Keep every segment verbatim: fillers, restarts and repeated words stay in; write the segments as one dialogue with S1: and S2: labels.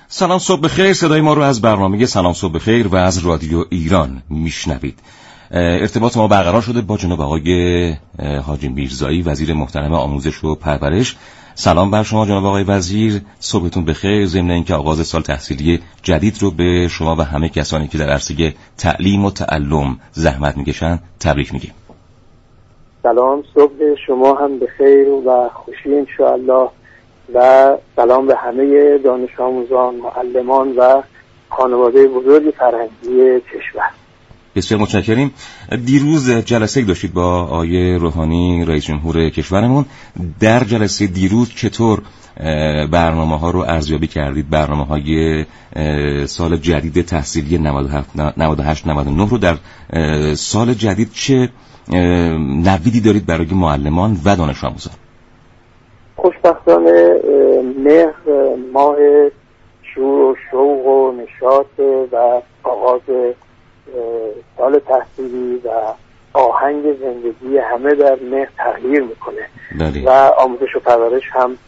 S1: سلام صبح بخیر. صدای ما رو از برنامه سلام صبح بخیر و از رادیو ایران میشنوید. ارتباط ما برقرار شده با جناب آقای حاجی میرزایی، وزیر محترم آموزش و پرورش. سلام بر شما جناب آقای وزیر، صبحتون بخیر. ضمن اینکه آغاز سال تحصیلی جدید رو به شما و همه کسانی که در عرصه تعلیم و تعلم زحمت میکشن تبریک میگیم.
S2: سلام، صبح شما هم بخیر و خوشی انشاءالله و سلام به همه دانش آموزان، معلمان و خانواده بزرگ فرهنگی کشور.
S1: بسیار متشکریم. دیروز جلسه داشتید با آقای روحانی رئیس جمهور کشورمون. در جلسه دیروز چطور برنامه ها رو ارزیابی کردید؟ برنامه های سال جدید تحصیلی نود و هشت نود و نه رو در سال جدید چه نویدی دارید برای معلمان و دانش آموزان؟
S2: خوشبختانه مهر ماه شور و شوق و نشاط و آغاز سال تحصیلی و آهنگ زندگی همه در مهر تغییر میکنه داری. و آموزش و پرورش هم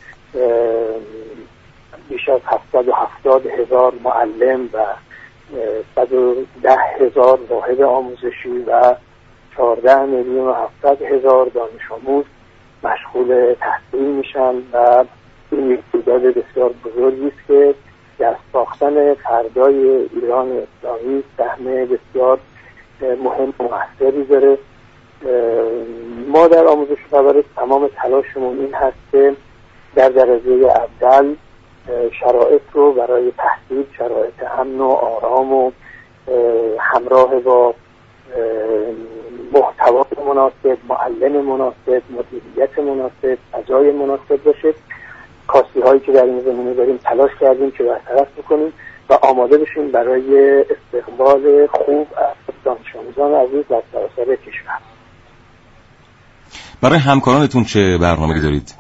S2: بیش از هفتصد و هفتاد هزار معلم و صد و ده هزار واحد آموزشی و چهارده میلیون و هفتصد هزار دانش آموز مشغول تحصیل میشن و این یک تعداد بسیار بزرگی است که در ساختن فردای ایران اسلامی سهم بسیار مهم و مؤثری داره. ما در آموزش و پرورش تمام تلاشمون این هست که در درجه اول شرایط رو برای تحصیل، شرایط امن و آرام و همراه با محتوا مناسب، معلم مناسب، مدیریت مناسب، فضای مناسب باشه. کاستی هایی که در این زمینه داریم تلاش کردیم که برطرف بکنیم و آماده بشیم برای استقبال خوب از دانش آموزان عزیز در سراسر کشور.
S1: برای همکارانتون چه برنامه‌ای دارید؟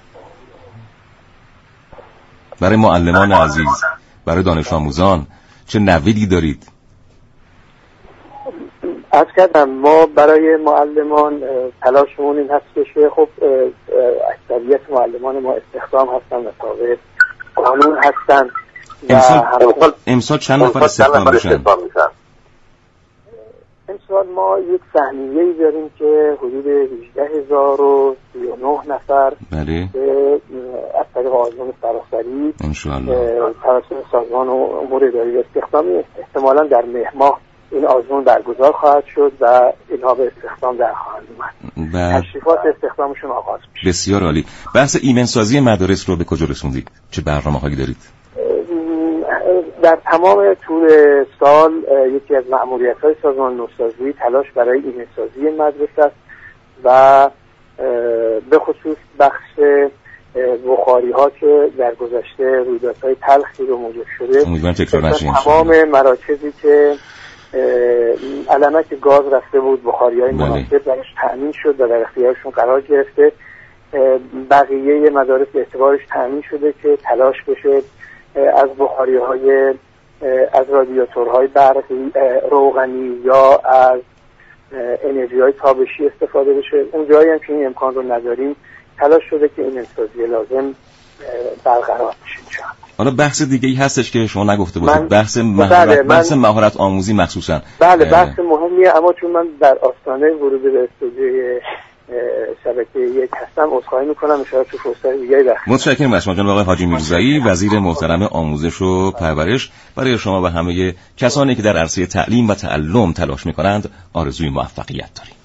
S1: برای معلمان عزیز، برای دانش آموزان چه نویدی دارید؟
S2: عرض کردم ما برای معلمان تلاشمون این هست که خب اکثریت معلمان ما استخدام هستن و تابع قانون هستن.
S1: امسال, امسال چند نفر استخدام میشن؟
S2: امسال ما یک سهمیه‌ای داریم که حدود هجده هزار و سی و نه نفر
S1: بله.
S2: که از طریق آزمون سراسری توسط سازمان امور اداری استخدامی احتمالاً در مهر ماه این آزمون برگزار خواهد شد و اینها به استخدام در خواهند اومد.
S1: و
S2: تشریفات استخدامشون آغاز میشه.
S1: بسیار عالی. بحث ایمن سازی مدارس رو به کجا رسوندید؟ چه برنامه‌هایی دارید؟
S2: در تمام طول سال یکی از مأموریت‌های سازمان نوسازی تلاش برای ایمن سازی مدرسه است و به خصوص بخش بخاری ها که در گذشته رویدادهای تلخی رو موجب شده.
S1: امیدوارم تکرار نشه.
S2: تمام مراکزی که علمک گاز رفته بود بخاری های مناسب درش تأمین شد و در اختیارشون قرار گرفته. بقیه مدارس اعتبارش تأمین شده که تلاش بشه از بخاری های از رادیاتورهای برقی روغنی یا از انرژی های تابشی استفاده بشه. اون جایی هم که این امکان رو نداریم تلاش شده که این انسازی لازم برقرار بشه.
S1: حالا بحث دیگه ای هستش که شما نگفته بودید، بحث مهارت بحث مهارت آموزی مخصوصا.
S2: بله بحث مهمیه، اما چون من در آستانه ورود به استودیوی شبکه یک هستم عذرخواهی میکنم، ان شاءالله تو فرصت دیگه در
S1: متشکرم از شما جناب آقای حاجی میرزایی، وزیر محترم آموزش و پرورش. برای شما و همه کسانی که در عرصه تعلیم و تعلم تلاش میکنند آرزوی موفقیت داریم.